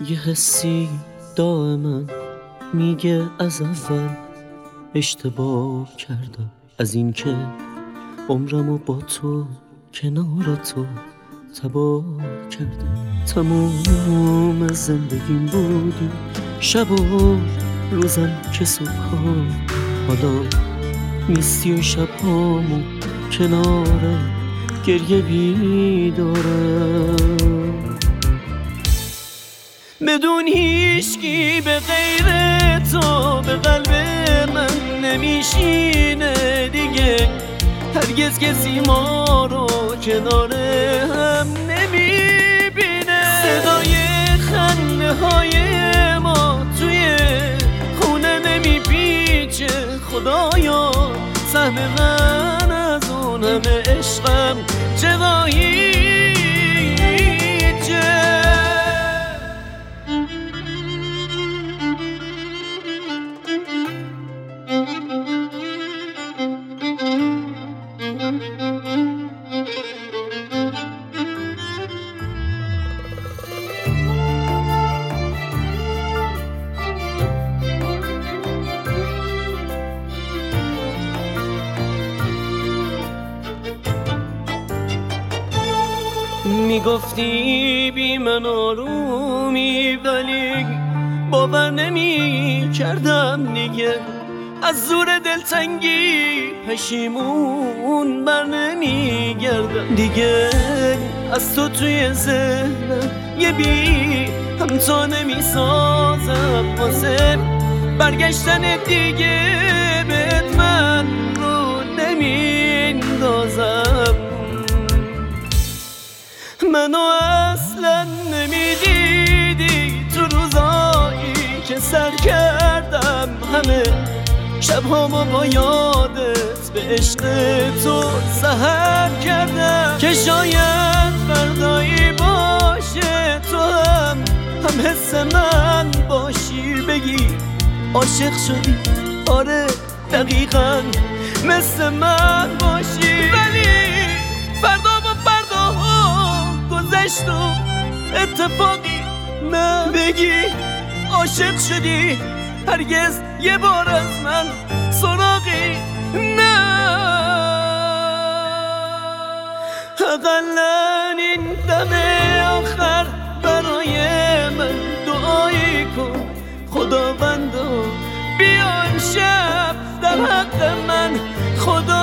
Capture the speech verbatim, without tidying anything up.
یه حسی دائما میگه از اول اشتباه کردم، از این که عمرمو با تو کنار تو تباه کردم. تموم زندگیم بودی، شب و روزم که صبحا، حالا نیستی و شبهامو کنار گریه بیدارم. بدون هیچکی به غیر تو به قلب من نمیشینه دیگه، هرگز کسی ما رو کنار هم نمیبینه. صدای خنده های ما توی خونه نمیپیچه، خدایا سهم من از اون همه عشقم چقاییچه. میگفتی بی من آرومی، ولی باور نمی کردم دیگه. از زور دلتنگی پشیمون بر نمی گردم دیگه. از تو توی ذهنم یه بی همتا نمی سازم، واسه برگشتن دیگه بهت من رو نمیندازم. منو اصلا نمیدیدی تو روزایی که سر کردم همه شبهامو با یادت به عشق تو سحر کردم. که شاید فردایی باشه تو هم هم حس من باشی، بگی عاشق شدی، آره دقیقا مثل من باشی. ولی فردا گذشت و اتفاقی نه، بگی عاشق شدی، هرگز یه بار از من سراغی نه. اقلن این دم آخر برای من دعایی کن خداوندا، بیا امشب در حق من خدا